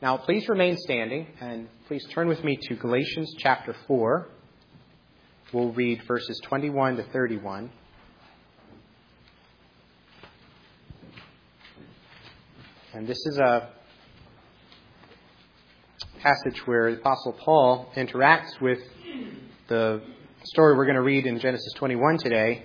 Now, please remain standing, and please turn with me to Galatians chapter 4. We'll read verses 21 to 31. And this is a passage where the Apostle Paul interacts with the story we're going to read in Genesis 21 today,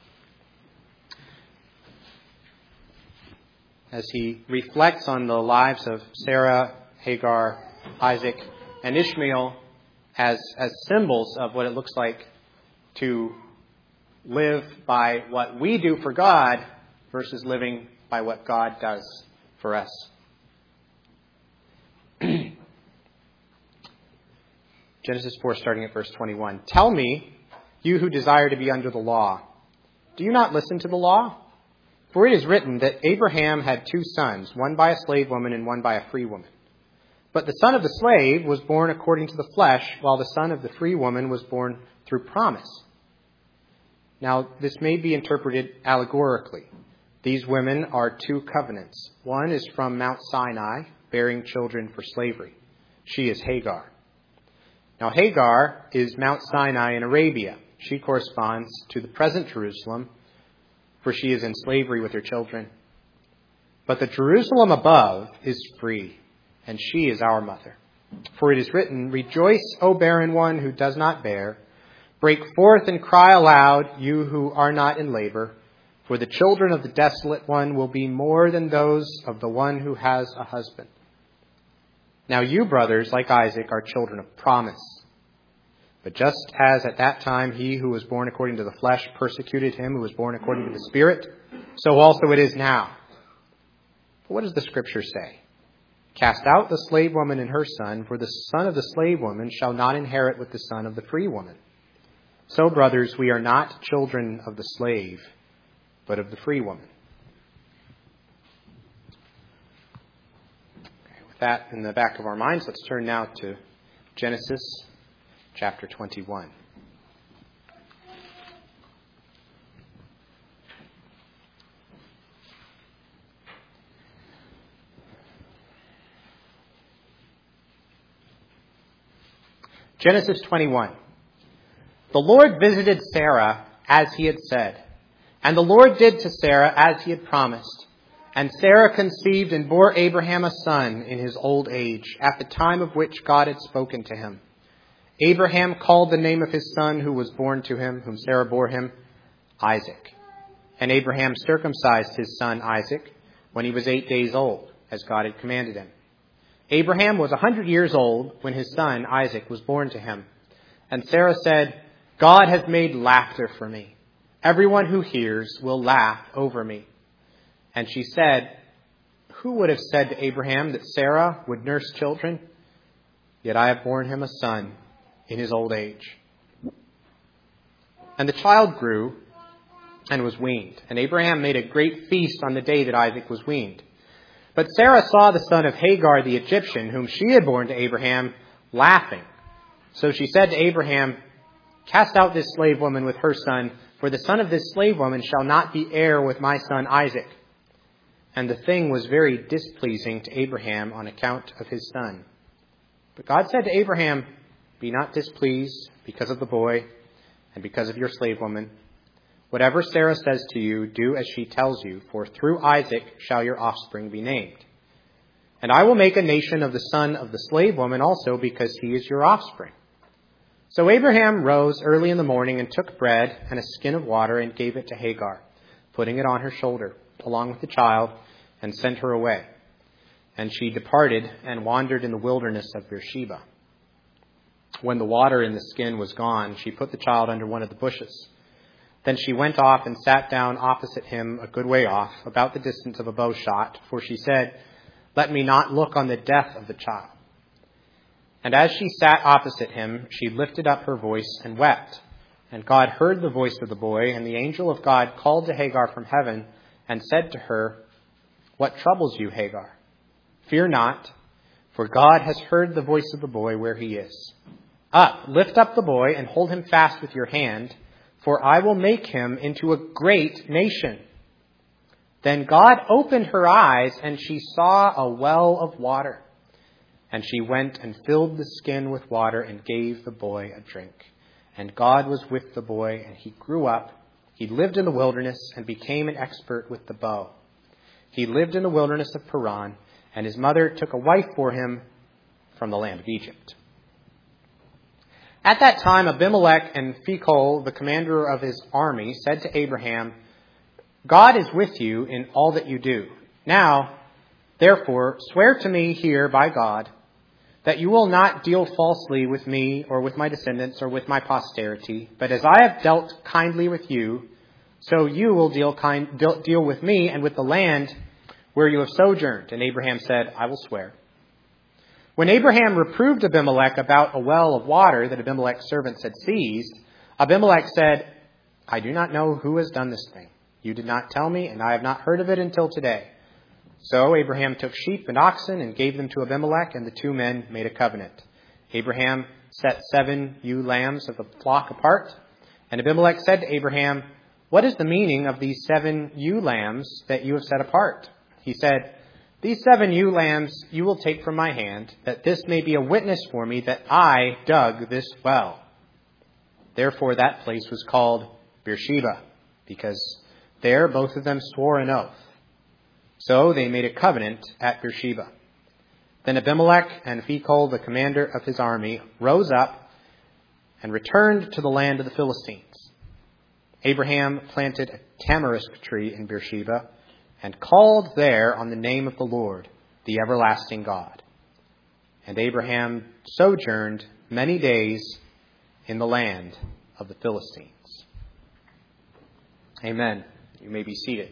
as he reflects on the lives of Sarah, Hagar, Isaac, and Ishmael as symbols of what it looks like to live by what we do for God versus living by what God does for us. Genesis 4, starting at verse 21. Tell me, you who desire to be under the law, do you not listen to the law? For it is written that Abraham had two sons, one by a slave woman and one by a free woman. But the son of the slave was born according to the flesh, while the son of the free woman was born through promise. Now, this may be interpreted allegorically. These women are two covenants. One is from Mount Sinai, bearing children for slavery. She is Hagar. Now, Hagar is Mount Sinai in Arabia. She corresponds to the present Jerusalem, for she is in slavery with her children. But the Jerusalem above is free, and she is our mother. For it is written, Rejoice, O barren one who does not bear. Break forth and cry aloud, you who are not in labor. For the children of the desolate one will be more than those of the one who has a husband. Now you, brothers, like Isaac, are children of promise. But just as at that time he who was born according to the flesh persecuted him who was born according to the Spirit, so also it is now. But what does the Scripture say? Cast out the slave woman and her son, for the son of the slave woman shall not inherit with the son of the free woman. So, brothers, we are not children of the slave, but of the free woman. Okay, with that in the back of our minds, let's turn now to Genesis chapter 21. Genesis 21. The Lord visited Sarah as he had said, and the Lord did to Sarah as he had promised. And Sarah conceived and bore Abraham a son in his old age, at the time of which God had spoken to him. Abraham called the name of his son who was born to him, whom Sarah bore him, Isaac. And Abraham circumcised his son Isaac when he was 8 days old, as God had commanded him. Abraham was 100 years old when his son Isaac was born to him. And Sarah said, God has made laughter for me. Everyone who hears will laugh over me. And she said, who would have said to Abraham that Sarah would nurse children? Yet I have borne him a son in his old age. And the child grew and was weaned. And Abraham made a great feast on the day that Isaac was weaned. But Sarah saw the son of Hagar the Egyptian, whom she had borne to Abraham, laughing. So she said to Abraham, Cast out this slave woman with her son, for the son of this slave woman shall not be heir with my son Isaac. And the thing was very displeasing to Abraham on account of his son. But God said to Abraham, Be not displeased because of the boy and because of your slave woman. Whatever Sarah says to you, do as she tells you, for through Isaac shall your offspring be named. And I will make a nation of the son of the slave woman also, because he is your offspring. So Abraham rose early in the morning and took bread and a skin of water and gave it to Hagar, putting it on her shoulder, along with the child, and sent her away. And she departed and wandered in the wilderness of Beersheba. When the water in the skin was gone, she put the child under one of the bushes. Then she went off and sat down opposite him a good way off, about the distance of a bow shot, for she said, Let me not look on the death of the child. And as she sat opposite him, she lifted up her voice and wept. And God heard the voice of the boy, and the angel of God called to Hagar from heaven and said to her, What troubles you, Hagar? Fear not, for God has heard the voice of the boy where he is. Up, lift up the boy and hold him fast with your hand, for I will make him into a great nation. Then God opened her eyes, and she saw a well of water. And she went and filled the skin with water and gave the boy a drink. And God was with the boy, and he grew up. He lived in the wilderness and became an expert with the bow. He lived in the wilderness of Paran, and his mother took a wife for him from the land of Egypt. At that time, Abimelech and Phicol, the commander of his army, said to Abraham, God is with you in all that you do. Now, therefore, swear to me here by God that you will not deal falsely with me or with my descendants or with my posterity, but as I have dealt kindly with you, so you will deal with me and with the land where you have sojourned. And Abraham said, I will swear. When Abraham reproved Abimelech about a well of water that Abimelech's servants had seized, Abimelech said, I do not know who has done this thing. You did not tell me, and I have not heard of it until today. So Abraham took sheep and oxen and gave them to Abimelech, and the two men made a covenant. Abraham set 7 ewe lambs of the flock apart, and Abimelech said to Abraham, what is the meaning of these 7 ewe lambs that you have set apart? He said, these 7 ewe lambs you will take from my hand, that this may be a witness for me that I dug this well. Therefore that place was called Beersheba, because there both of them swore an oath. So they made a covenant at Beersheba. Then Abimelech and Phicol, the commander of his army, rose up and returned to the land of the Philistines. Abraham planted a tamarisk tree in Beersheba and called there on the name of the Lord, the everlasting God. And Abraham sojourned many days in the land of the Philistines. Amen. You may be seated.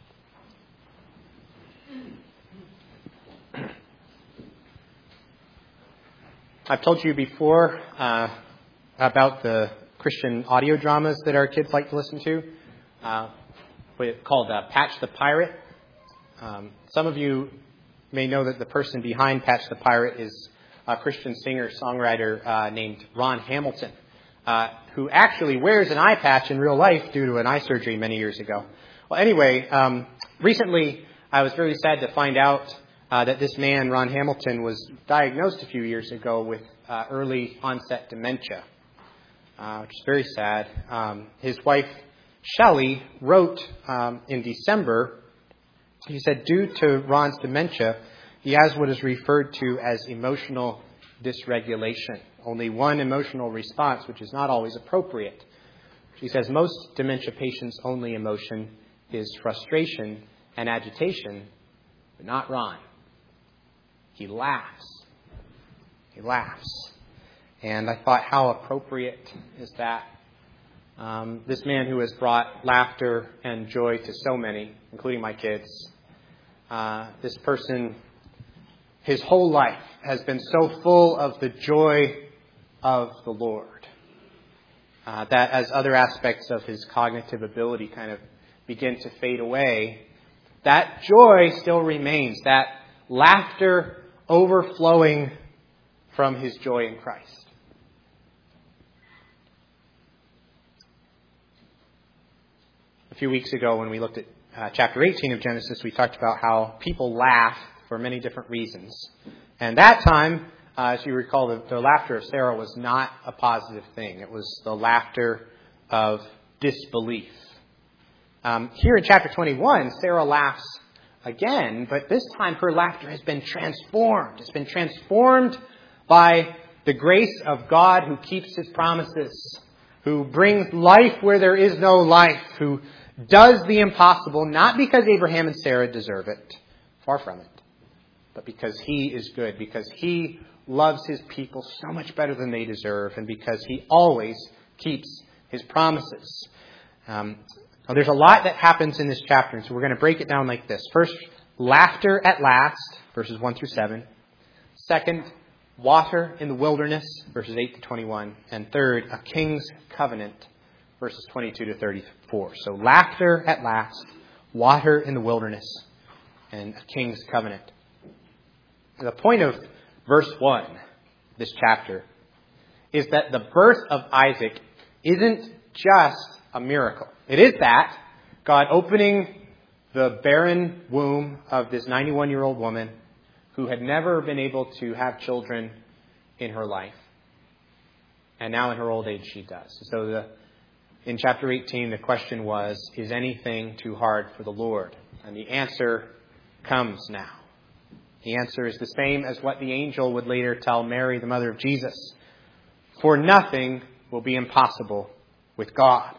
I've told you before about the Christian audio dramas that our kids like to listen to. Called Patch the Pirate. Some of you may know that the person behind Patch the Pirate is a Christian singer-songwriter named Ron Hamilton, who actually wears an eye patch in real life due to an eye surgery many years ago. Well, anyway, recently I was very sad to find out that this man, Ron Hamilton, was diagnosed a few years ago with early onset dementia, which is very sad. His wife, Shelley, wrote in December, he said, due to Ron's dementia, he has what is referred to as emotional dysregulation. Only one emotional response, which is not always appropriate. She says most dementia patients' only emotion is frustration and agitation, but not Ron. He laughs. He laughs. And I thought, how appropriate is that? This man who has brought laughter and joy to so many, including my kids, this person, his whole life has been so full of the joy of the Lord that as other aspects of his cognitive ability kind of begin to fade away, that joy still remains, that laughter overflowing from his joy in Christ. A few weeks ago when we looked at chapter 18 of Genesis, we talked about how people laugh for many different reasons. And that time, as you recall, the laughter of Sarah was not a positive thing. It was the laughter of disbelief. Here in chapter 21, Sarah laughs again, but this time her laughter has been transformed. It's been transformed by the grace of God who keeps his promises, who brings life where there is no life, who does the impossible, not because Abraham and Sarah deserve it, far from it, but because he is good, because he loves his people so much better than they deserve, and because he always keeps his promises. Now, there's a lot that happens in this chapter, and so we're going to break it down like this. First, laughter at last, verses 1 through 7. Second, water in the wilderness, verses 8 to 21. And third, a king's covenant, verses 22 to 34. So laughter at last, water in the wilderness, and a king's covenant. The point of verse 1, this chapter, is that the birth of Isaac isn't just a miracle. It is that, God opening the barren womb of this 91-year-old woman who had never been able to have children in her life. And now in her old age she does. So in chapter 18, the question was, is anything too hard for the Lord? And the answer comes now. The answer is the same as what the angel would later tell Mary, the mother of Jesus. For nothing will be impossible with God.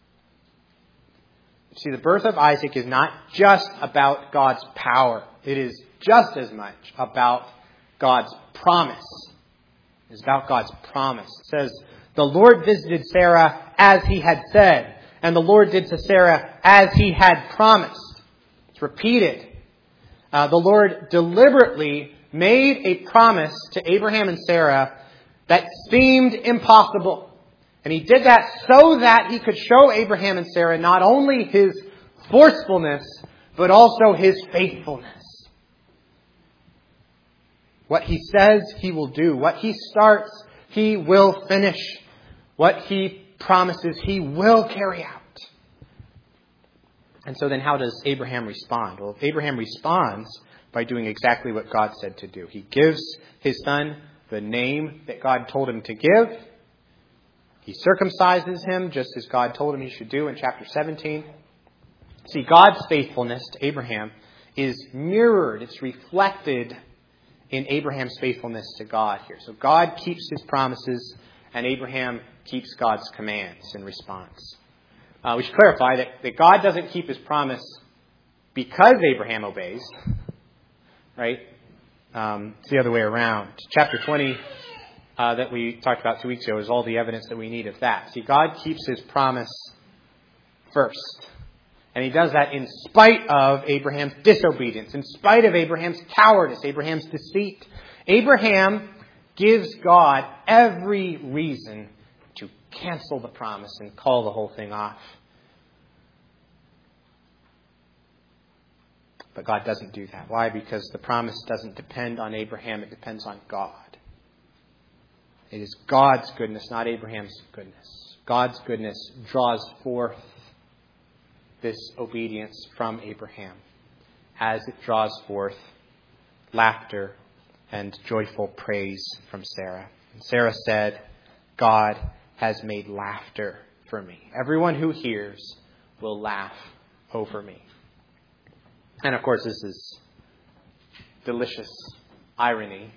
See, the birth of Isaac is not just about God's power. It is just as much about God's promise. It is about God's promise. It says, the Lord visited Sarah as he had said, and the Lord did to Sarah as he had promised. It's repeated. The Lord deliberately made a promise to Abraham and Sarah that seemed impossible. And he did that so that he could show Abraham and Sarah not only his forcefulness, but also his faithfulness. What he says he will do. What he starts, he will finish. What he promises, he will carry out. And so then how does Abraham respond? Well, Abraham responds by doing exactly what God said to do. He gives his son the name that God told him to give. He circumcises him just as God told him he should do in chapter 17. See, God's faithfulness to Abraham is mirrored. It's reflected in Abraham's faithfulness to God here. So God keeps his promises and Abraham keeps God's commands in response. We should clarify that God doesn't keep his promise because Abraham obeys. Right? It's the other way around. Chapter 20 that we talked about 2 weeks ago is all the evidence that we need of that. See, God keeps his promise first. And he does that in spite of Abraham's disobedience, in spite of Abraham's cowardice, Abraham's deceit. Abraham gives God every reason to cancel the promise and call the whole thing off. But God doesn't do that. Why? Because the promise doesn't depend on Abraham, it depends on God. It is God's goodness, not Abraham's goodness. God's goodness draws forth this obedience from Abraham as it draws forth laughter and joyful praise from Sarah. And Sarah said, God has made laughter for me. Everyone who hears will laugh over me. And of course, this is delicious irony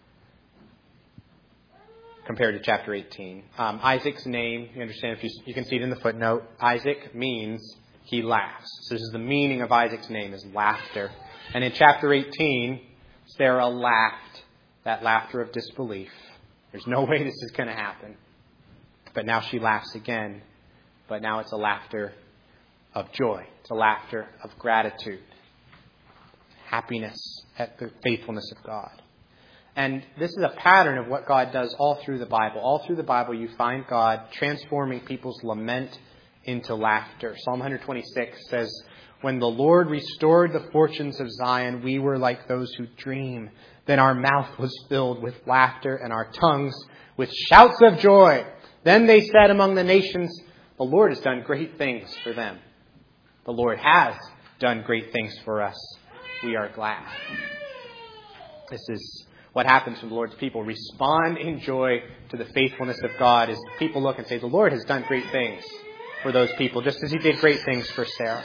compared to chapter 18. Isaac's name, you understand, if you can see it in the footnote, Isaac means he laughs. So this is the meaning of Isaac's name, is laughter. And in chapter 18, Sarah laughed, that laughter of disbelief. There's no way this is going to happen. But now she laughs again. But now it's a laughter of joy. It's a laughter of gratitude. Happiness at the faithfulness of God. And this is a pattern of what God does all through the Bible. All through the Bible you find God transforming people's lament into laughter. Psalm 126 says, when the Lord restored the fortunes of Zion, we were like those who dream. Then our mouth was filled with laughter and our tongues with shouts of joy. Then they said among the nations, the Lord has done great things for them. The Lord has done great things for us. We are glad. This is what happens when the Lord's people respond in joy to the faithfulness of God, is people look and say, the Lord has done great things for those people, just as he did great things for Sarah.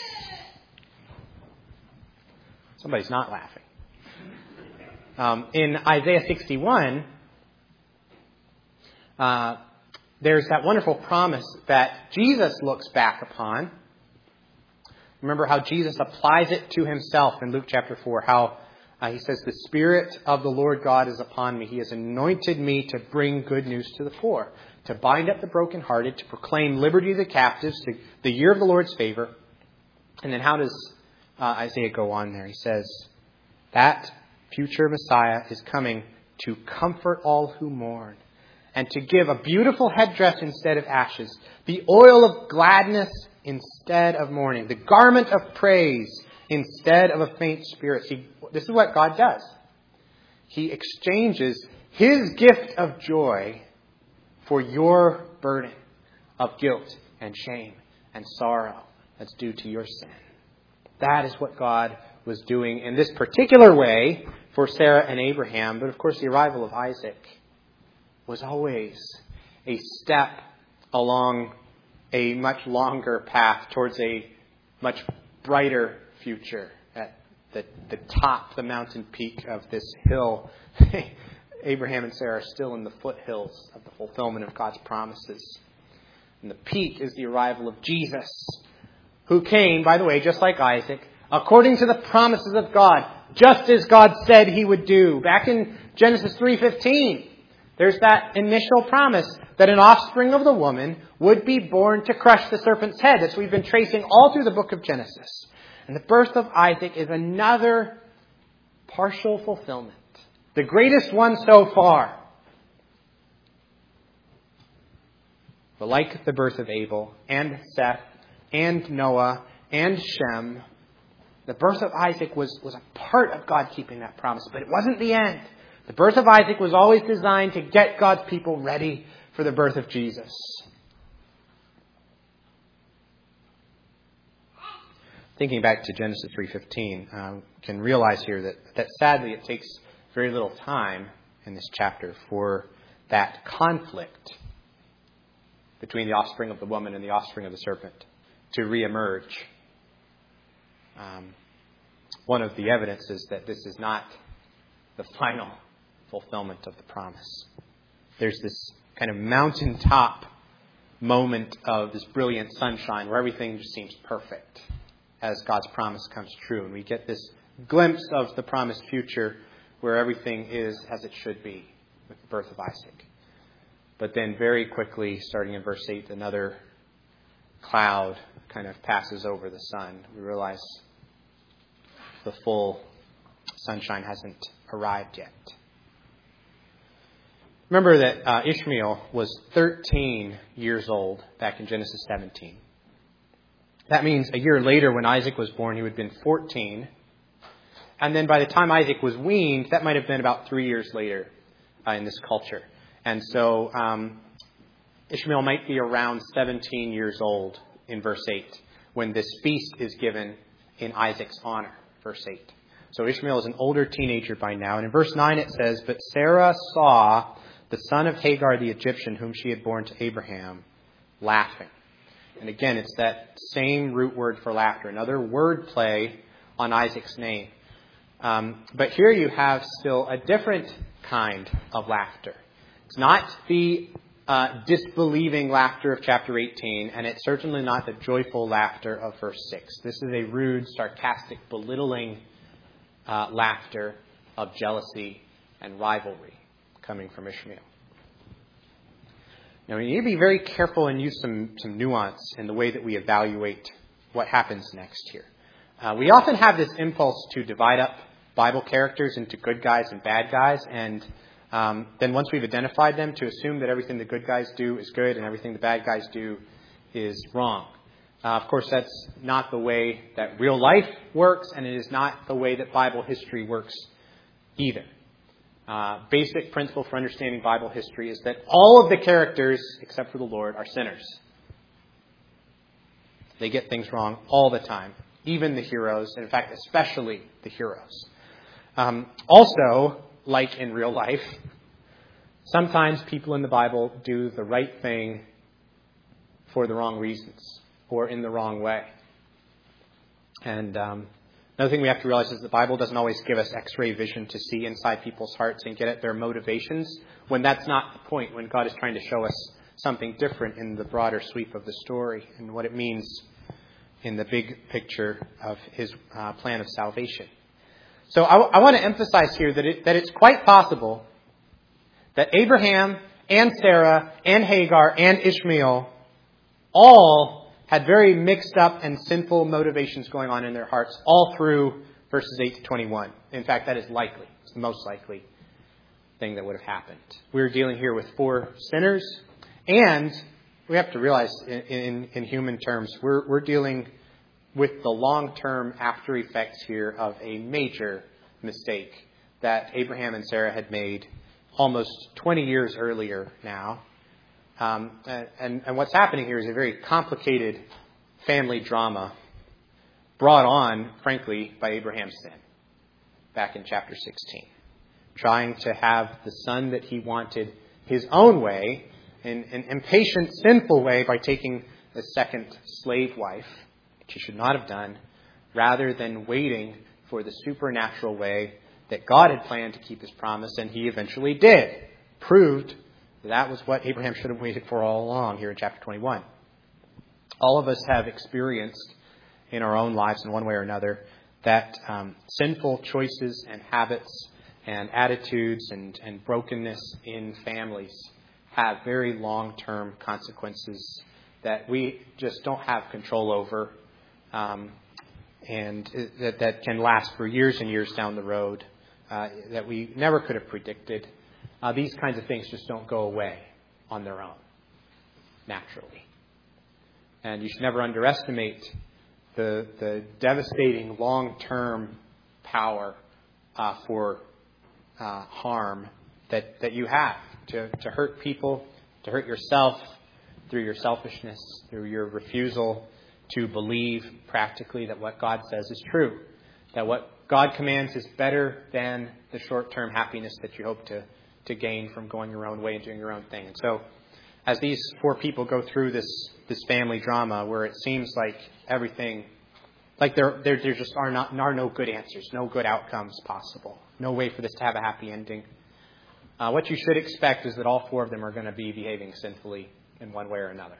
Somebody's not laughing. In Isaiah 61, there's that wonderful promise that Jesus looks back upon. Remember how Jesus applies it to himself in Luke chapter 4, how he says, the Spirit of the Lord God is upon me. He has anointed me to bring good news to the poor, to bind up the brokenhearted, to proclaim liberty to the captives, to the year of the Lord's favor. And then how does Isaiah go on there? He says, that future Messiah is coming to comfort all who mourn and to give a beautiful headdress instead of ashes, the oil of gladness instead of mourning, the garment of praise instead of a faint spirit. See, this is what God does. He exchanges his gift of joy for your burden of guilt and shame and sorrow that's due to your sin. That is what God was doing in this particular way for Sarah and Abraham. But of course, the arrival of Isaac was always a step along a much longer path towards a much brighter future at the top, the mountain peak of this hill. Abraham and Sarah are still in the foothills of the fulfillment of God's promises. And the peak is the arrival of Jesus, who came, by the way, just like Isaac, according to the promises of God, just as God said he would do. Back in Genesis 3:15, there's that initial promise that an offspring of the woman would be born to crush the serpent's head, as we've been tracing all through the book of Genesis. And the birth of Isaac is another partial fulfillment, the greatest one so far. But like the birth of Abel and Seth and Noah and Shem, the birth of Isaac was a part of God keeping that promise, but it wasn't the end. The birth of Isaac was always designed to get God's people ready for the birth of Jesus. Thinking back to Genesis 3:15, can realize here that sadly it takes very little time in this chapter for that conflict between the offspring of the woman and the offspring of the serpent to reemerge. One of the evidences that this is not the final fulfillment of the promise. There's this kind of mountaintop moment of this brilliant sunshine where everything just seems perfect as God's promise comes true. And we get this glimpse of the promised future where everything is as it should be with the birth of Isaac. But then very quickly, starting in verse 8, another cloud kind of passes over the sun. We realize the full sunshine hasn't arrived yet. Remember that Ishmael was 13 years old back in Genesis 17. That means a year later when Isaac was born, he would have been 14. And then by the time Isaac was weaned, that might have been about 3 years later in this culture. And so Ishmael might be around 17 years old in verse 8 when this feast is given in Isaac's honor, verse 8. So Ishmael is an older teenager by now. And in verse 9 it says, "But Sarah saw the son of Hagar the Egyptian, whom she had borne to Abraham, laughing." And again, it's that same root word for laughter, another word play on Isaac's name. But here you have still a different kind of laughter. It's not the disbelieving laughter of chapter 18, and it's certainly not the joyful laughter of verse 6. This is a rude, sarcastic, belittling laughter of jealousy and rivalry coming from Ishmael. Now, we need to be very careful and use some nuance in the way that we evaluate what happens next here. We often have this impulse to divide up Bible characters into good guys and bad guys, and then once we've identified them, to assume that everything the good guys do is good and everything the bad guys do is wrong. Of course, that's not the way that real life works, and it is not the way that Bible history works either. Basic principle for understanding Bible history is that all of the characters, except for the Lord, are sinners. They get things wrong all the time, even the heroes, and in fact, especially the heroes. Also, like in real life, sometimes people in the Bible do the right thing for the wrong reasons or in the wrong way. And another thing we have to realize is the Bible doesn't always give us X-ray vision to see inside people's hearts and get at their motivations when that's not the point, when God is trying to show us something different in the broader sweep of the story and what it means in the big picture of his plan of salvation. So I want to emphasize here that it's quite possible that Abraham and Sarah and Hagar and Ishmael all had very mixed up and sinful motivations going on in their hearts all through verses 8 to 21. In fact, that is likely. It's the most likely thing that would have happened. We're dealing here with 4 sinners, and we have to realize in human terms, we're dealing with the long-term after effects here of a major mistake that Abraham and Sarah had made almost 20 years earlier now. And what's happening here is a very complicated family drama brought on, frankly, by Abraham's sin. back in chapter 16, trying to have the son that he wanted his own way, in an impatient, sinful way, by taking a second slave wife, which he should not have done, rather than waiting for the supernatural way that God had planned to keep his promise, and he eventually did. Proved that was what Abraham should have waited for all along here in chapter 21. All of us have experienced in our own lives in one way or another that sinful choices and habits and attitudes and brokenness in families have very long-term consequences that we just don't have control over, and that can last for years and years down the road, that we never could have predicted. These kinds of things just don't go away on their own, naturally. And you should never underestimate the devastating long-term power for harm that you have to hurt people, to hurt yourself through your selfishness, through your refusal to believe practically that what God says is true, that what God commands is better than the short-term happiness that you hope to gain from going your own way and doing your own thing. And so, as these four people go through this family drama, where it seems like everything, like there just are no good answers, no good outcomes possible, no way for this to have a happy ending. What you should expect is that all four of them are going to be behaving sinfully in one way or another.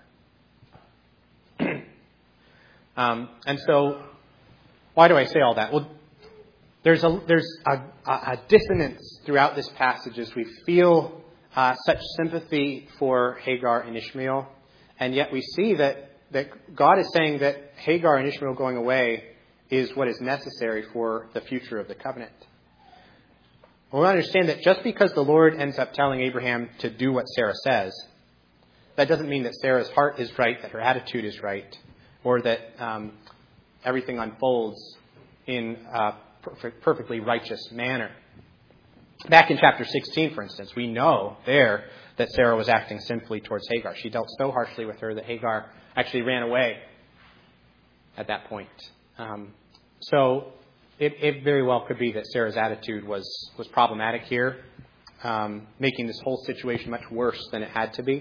And so, why do I say all that? Well, there's a dissonance throughout this passage as we feel such sympathy for Hagar and Ishmael, and yet we see that God is saying that Hagar and Ishmael going away is what is necessary for the future of the covenant. Well, we understand that just because the Lord ends up telling Abraham to do what Sarah says, that doesn't mean that Sarah's heart is right, that her attitude is right, or that everything unfolds in a perfectly righteous manner. Back in chapter 16, for instance, we know there that Sarah was acting sinfully towards Hagar. She dealt so harshly with her that Hagar actually ran away at that point. So it very well could be that Sarah's attitude was problematic here, making this whole situation much worse than it had to be.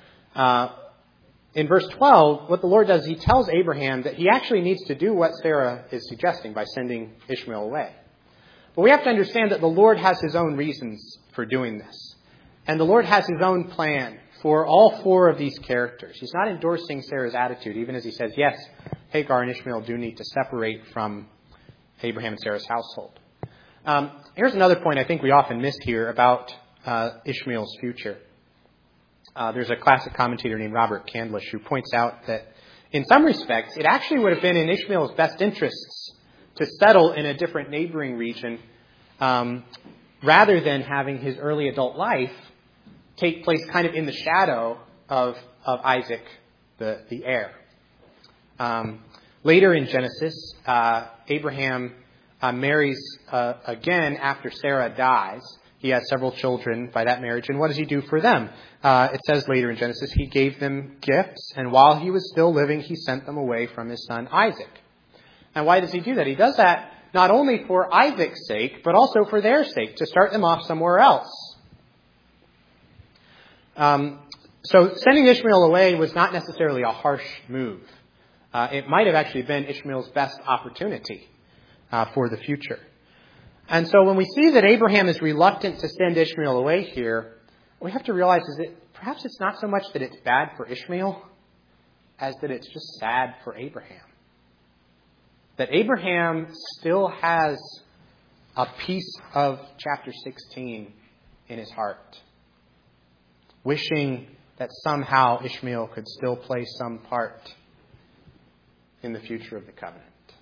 In verse 12, what the Lord does, he tells Abraham that he actually needs to do what Sarah is suggesting by sending Ishmael away. But we have to understand that the Lord has his own reasons for doing this. And the Lord has his own plan for all four of these characters. He's not endorsing Sarah's attitude, even as he says, yes, Hagar and Ishmael do need to separate from Abraham and Sarah's household. Here's another point I think we often miss here about Ishmael's future. There's a classic commentator named Robert Candlish who points out that in some respects, it actually would have been in Ishmael's best interests to settle in a different neighboring region rather than having his early adult life take place kind of in the shadow of Isaac, the heir. Later in Genesis, Abraham marries again after Sarah dies. He has several children by that marriage. And what does he do for them? It says later in Genesis, he gave them gifts, and while he was still living, he sent them away from his son Isaac. And why does he do that? He does that not only for Isaac's sake, but also for their sake, to start them off somewhere else. So sending Ishmael away was not necessarily a harsh move. It might have actually been Ishmael's best opportunity for the future. And so when we see that Abraham is reluctant to send Ishmael away here, what we have to realize is that perhaps it's not so much that it's bad for Ishmael as that it's just sad for Abraham. That Abraham still has a piece of chapter 16 in his heart, wishing that somehow Ishmael could still play some part in the future of the covenant.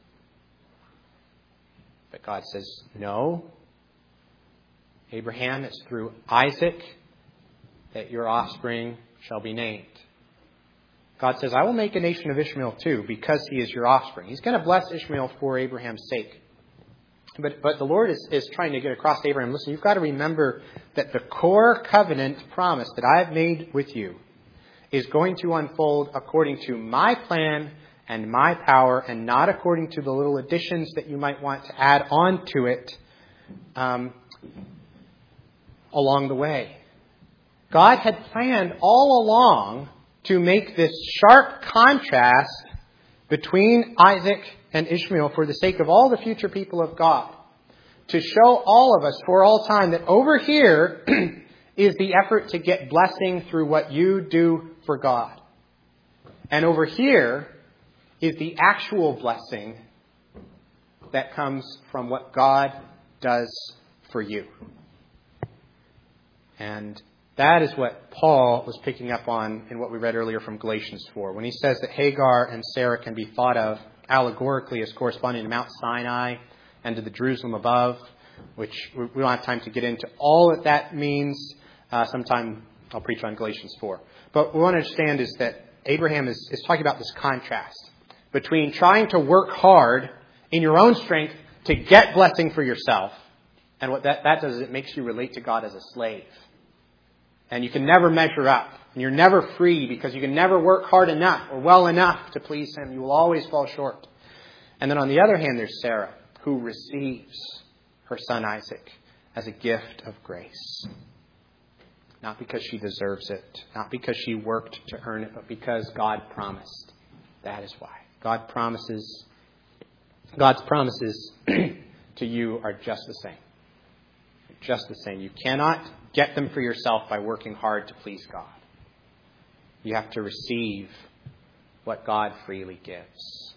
But God says, no, Abraham, it's through Isaac that your offspring shall be named. God says, I will make a nation of Ishmael too, because he is your offspring. He's going to bless Ishmael for Abraham's sake. But the Lord is trying to get across to Abraham, listen, you've got to remember that the core covenant promise that I have made with you is going to unfold according to my plan and my power, and not according to the little additions that you might want to add on to it along the way. God had planned all along to make this sharp contrast between Isaac and Ishmael for the sake of all the future people of God. To show all of us for all time that over here is the effort to get blessing through what you do for God. And over here is the actual blessing that comes from what God does for you. And that is what Paul was picking up on in what we read earlier from Galatians 4. When he says that Hagar and Sarah can be thought of allegorically as corresponding to Mount Sinai and to the Jerusalem above, which we don't have time to get into all that means. Sometime I'll preach on Galatians 4. But what we want to understand is that Abraham is talking about this contrast between trying to work hard in your own strength to get blessing for yourself. And what that does is it makes you relate to God as a slave. And you can never measure up. And you're never free because you can never work hard enough or well enough to please Him. You will always fall short. And then on the other hand, there's Sarah, who receives her son Isaac as a gift of grace. Not because she deserves it. Not because she worked to earn it, but because God promised. That is why. God's promises to you are just the same. Just the same. You cannot get them for yourself by working hard to please God. You have to receive what God freely gives,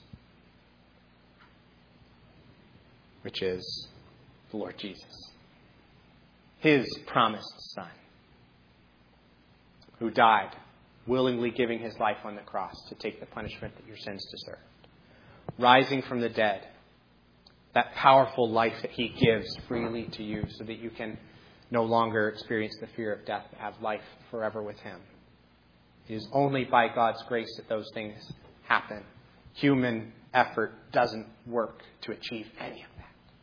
which is the Lord Jesus, His promised Son, who died, willingly giving His life on the cross to take the punishment that your sins deserved, rising from the dead, that powerful life that He gives freely to you so that you can no longer experience the fear of death, but have life forever with Him. It is only by God's grace that those things happen. Human effort doesn't work to achieve any of that.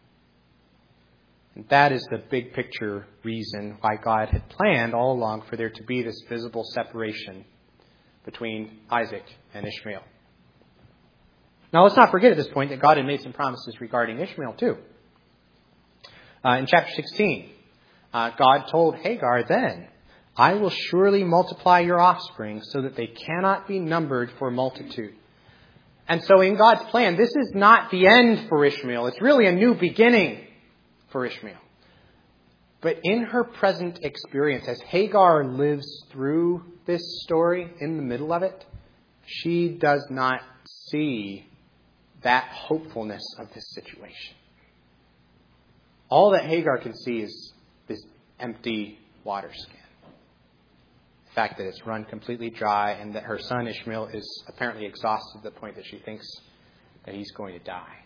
And that is the big picture reason why God had planned all along for there to be this visible separation between Isaac and Ishmael. Now, let's not forget at this point that God had made some promises regarding Ishmael too. In chapter 16, God told Hagar then, I will surely multiply your offspring so that they cannot be numbered for multitude. And so in God's plan, this is not the end for Ishmael. It's really a new beginning for Ishmael. But in her present experience, as Hagar lives through this story in the middle of it, she does not see that hopefulness of this situation. All that Hagar can see is this empty water skin. The fact that it's run completely dry and that her son Ishmael is apparently exhausted to the point that she thinks that he's going to die.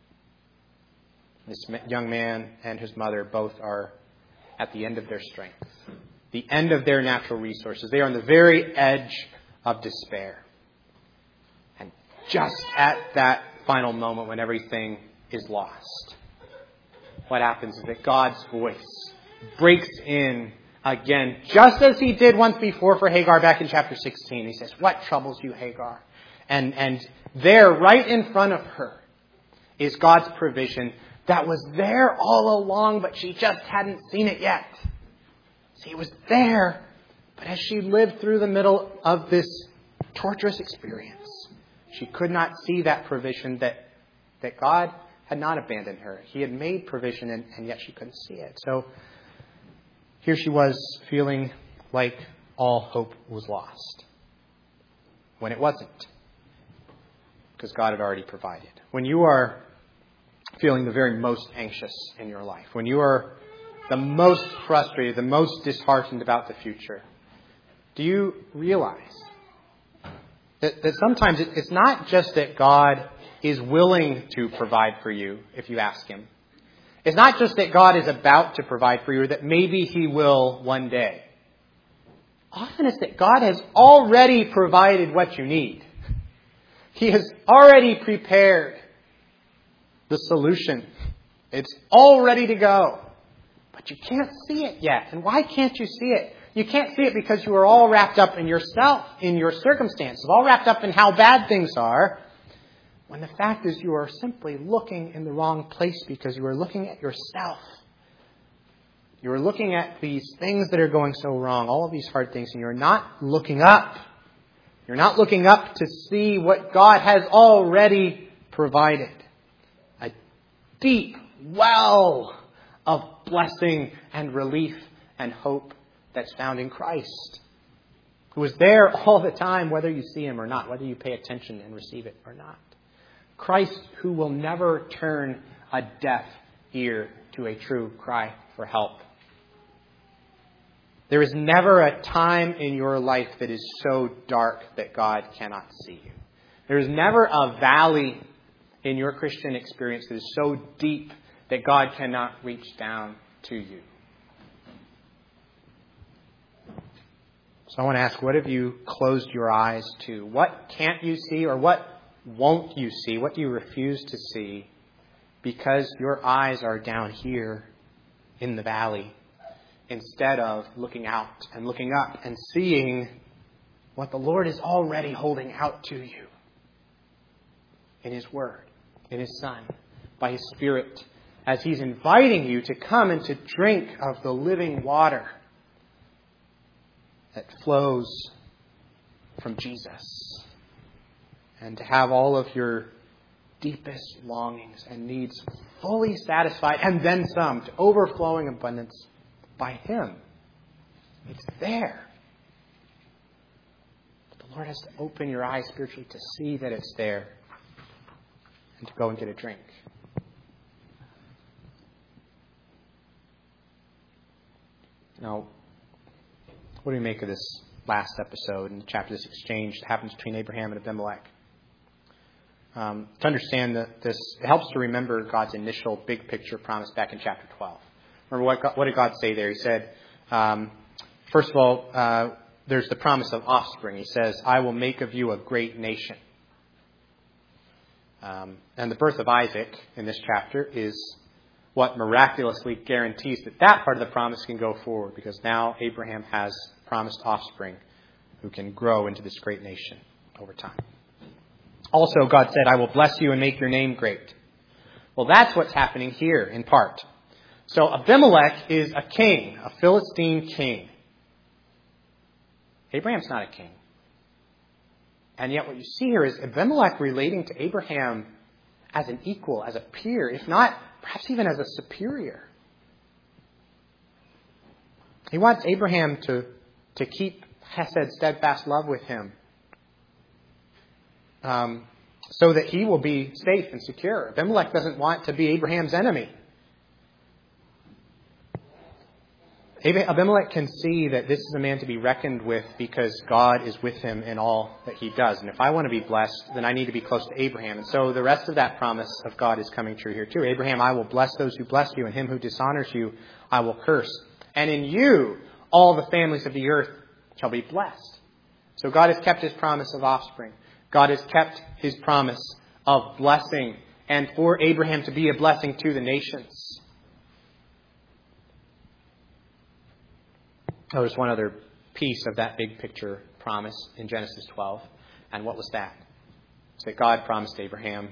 This young man and his mother both are at the end of their strength, the end of their natural resources. They are on the very edge of despair. And just at that final moment when everything is lost, what happens is that God's voice breaks in again, just as He did once before for Hagar back in chapter 16. He says, what troubles you, Hagar? And there, right in front of her, is God's provision that was there all along, but she just hadn't seen it yet. See, it was there, but as she lived through the middle of this torturous experience, she could not see that provision that God had not abandoned her. He had made provision, and yet she couldn't see it. So here she was feeling like all hope was lost, when it wasn't, because God had already provided. When you are feeling the very most anxious in your life, when you are the most frustrated, the most disheartened about the future, do you realize that sometimes it's not just that God is willing to provide for you if you ask Him. It's not just that God is about to provide for you or that maybe He will one day. Often it's that God has already provided what you need. He has already prepared the solution. It's all ready to go. But you can't see it yet. And why can't you see it? You can't see it because you are all wrapped up in yourself, in your circumstances, all wrapped up in how bad things are, when the fact is you are simply looking in the wrong place because you are looking at yourself You're looking at these things that are going so wrong, all of these hard things, and you're not looking up. You're not looking up to see what God has already provided. A deep well of blessing and relief and hope that's found in Christ, who is there all the time, whether you see Him or not, whether you pay attention and receive it or not. Christ, who will never turn a deaf ear to a true cry for help. There is never a time in your life that is so dark that God cannot see you. There is never a valley in your Christian experience that is so deep that God cannot reach down to you. So I want to ask, what have you closed your eyes to? What can't you see, or what won't you see? What do you refuse to see because your eyes are down here in the valley, instead of looking out and looking up and seeing what the Lord is already holding out to you in His Word, in His Son, by His Spirit, as He's inviting you to come and to drink of the living water that flows from Jesus, and to have all of your deepest longings and needs fully satisfied, and then some, to overflowing abundance by Him. It's there. But the Lord has to open your eyes spiritually to see that it's there, and to go and get a drink. Now, what do we make of this last episode in the chapter, this exchange that happens between Abraham and Abimelech? To understand that this, it helps to remember God's initial big picture promise back in chapter 12. Remember, what did God say there? He said, first of all, there's the promise of offspring. He says, I will make of you a great nation. And the birth of Isaac in this chapter is what miraculously guarantees that that part of the promise can go forward, because now Abraham has promised offspring who can grow into this great nation over time. Also, God said, I will bless you and make your name great. Well, that's what's happening here in part. So Abimelech is a king, a Philistine king. Abraham's not a king. And yet what you see here is Abimelech relating to Abraham as an equal, as a peer, if not perhaps even as a superior. He wants Abraham to keep Hesed, steadfast love with him, so that he will be safe and secure. Abimelech doesn't want to be Abraham's enemy. Abimelech can see that this is a man to be reckoned with because God is with him in all that he does. And if I want to be blessed, then I need to be close to Abraham. And so the rest of that promise of God is coming true here too. Abraham, I will bless those who bless you, and him who dishonors you, I will curse. And in you, all the families of the earth shall be blessed. So God has kept His promise of offspring. God has kept His promise of blessing, and for Abraham to be a blessing to the nations. Oh, there's one other piece of that big picture promise in Genesis 12. And what was that? It's that God promised Abraham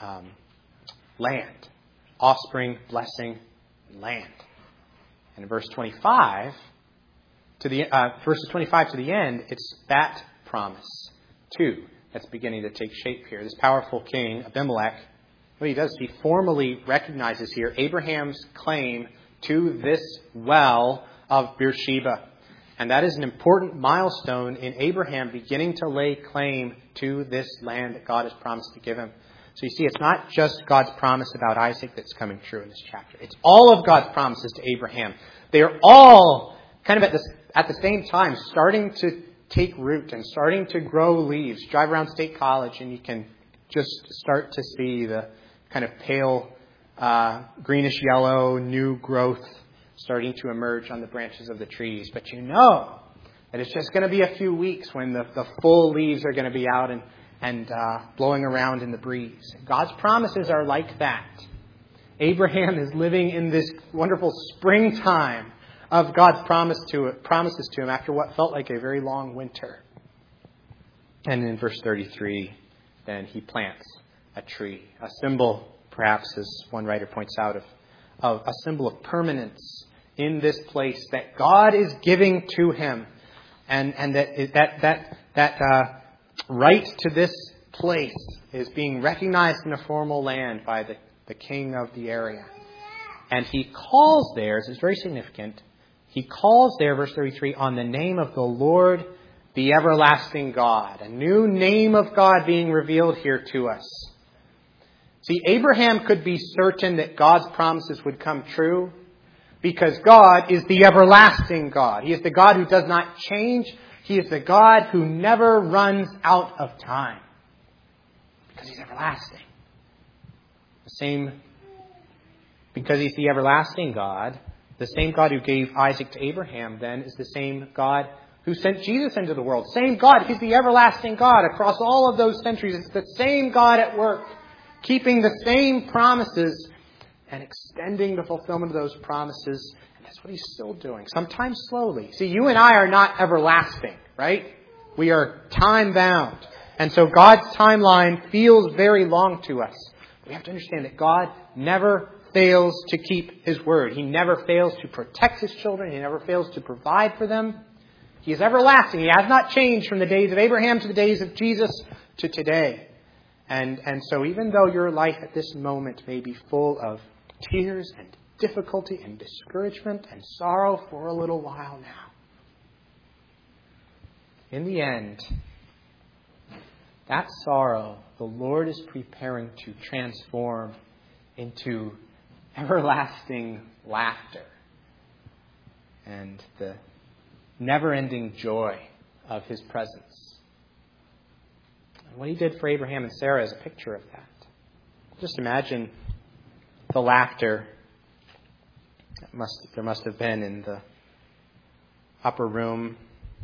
land, offspring, blessing, land. And in verse 25, verses 25 to the end, it's that promise, too, that's beginning to take shape here. This powerful king, Abimelech, what he does, he formally recognizes here Abraham's claim to this well of Beersheba. And that is an important milestone in Abraham beginning to lay claim to this land that God has promised to give him. So you see, it's not just God's promise about Isaac that's coming true in this chapter. It's all of God's promises to Abraham. They are all kind of at the same time starting to take root and starting to grow leaves. Drive around State College and you can just start to see the kind of pale greenish yellow new growth starting to emerge on the branches of the trees. But you know that it's just going to be a few weeks when the full leaves are going to be out and blowing around in the breeze. God's promises are like that. Abraham is living in this wonderful springtime of God's promises to him after what felt like a very long winter. And in verse 33, then he plants a tree, a symbol, perhaps, as one writer points out, of a symbol of permanence in this place that God is giving to him. And that right to this place is being recognized in a formal land by the king of the area. And he calls there, this is very significant, he calls there, verse 33, on the name of the Lord, the everlasting God. A new name of God being revealed here to us. See, Abraham could be certain that God's promises would come true because God is the everlasting God. He is the God who does not change. He is the God who never runs out of time because he's everlasting. Because he's the everlasting God, the same God who gave Isaac to Abraham then is the same God who sent Jesus into the world. Same God. He's the everlasting God. Across all of those centuries, it's the same God at work, keeping the same promises and extending the fulfillment of those promises. And that's what he's still doing, sometimes slowly. See, you and I are not everlasting, right? We are time-bound. And so God's timeline feels very long to us. We have to understand that God never fails to keep his word. He never fails to protect his children. He never fails to provide for them. He is everlasting. He has not changed from the days of Abraham to the days of Jesus to today. And so even though your life at this moment may be full of tears and difficulty and discouragement and sorrow for a little while now, in the end, that sorrow the Lord is preparing to transform into everlasting laughter and the never-ending joy of his presence. And what he did for Abraham and Sarah is a picture of that. Just imagine the laughter there must have been in the upper room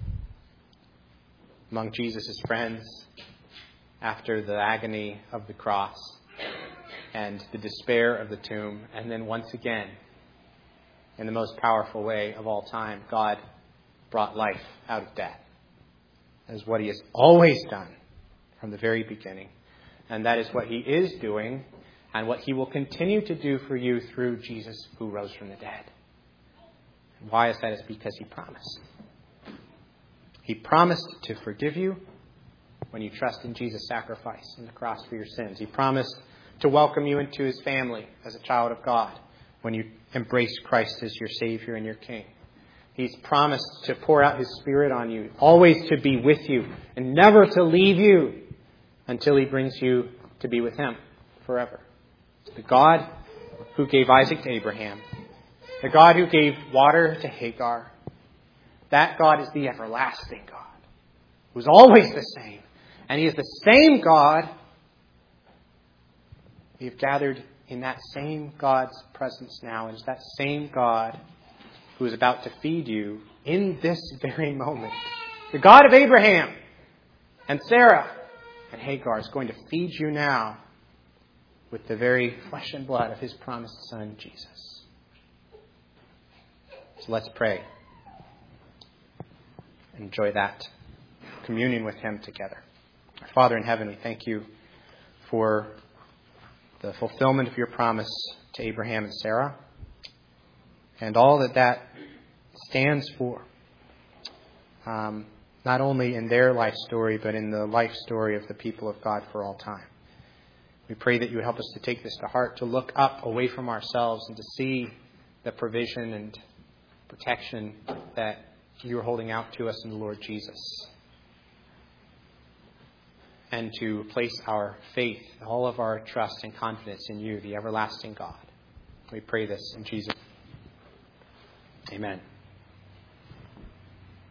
among Jesus' friends after the agony of the cross and the despair of the tomb. And then once again, in the most powerful way of all time, God brought life out of death. That is what he has always done from the very beginning. And that is what he is doing and what he will continue to do for you through Jesus who rose from the dead. And why is that? It's because he promised. He promised to forgive you when you trust in Jesus' sacrifice on the cross for your sins. He promised to welcome you into his family as a child of God when you embrace Christ as your Savior and your King. He's promised to pour out his Spirit on you, always to be with you, and never to leave you until he brings you to be with him forever. The God who gave Isaac to Abraham, the God who gave water to Hagar, that God is the everlasting God, who's always the same. And he is the same God. We have gathered in that same God's presence now. And it's that same God who is about to feed you in this very moment. The God of Abraham and Sarah and Hagar is going to feed you now with the very flesh and blood of his promised Son, Jesus. So let's pray. Enjoy that communion with him together. Our Father in heaven, we thank you for the fulfillment of your promise to Abraham and Sarah and all that stands for, not only in their life story, but in the life story of the people of God for all time. We pray that you would help us to take this to heart, to look up away from ourselves and to see the provision and protection that you are holding out to us in the Lord Jesus. And to place our faith, all of our trust and confidence in you, the everlasting God. We pray this in Jesus' name. Amen.